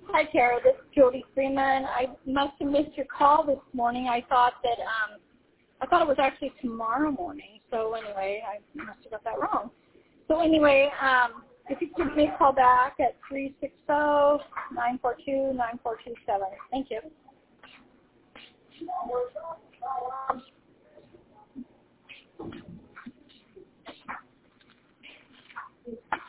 Hi, Tara. This is Jody Freeman. I must have missed your call this morning. I thought that it was actually tomorrow morning. So anyway, I must have got that wrong. So anyway, if you could give me a call back at 360-942-9427. Thank you.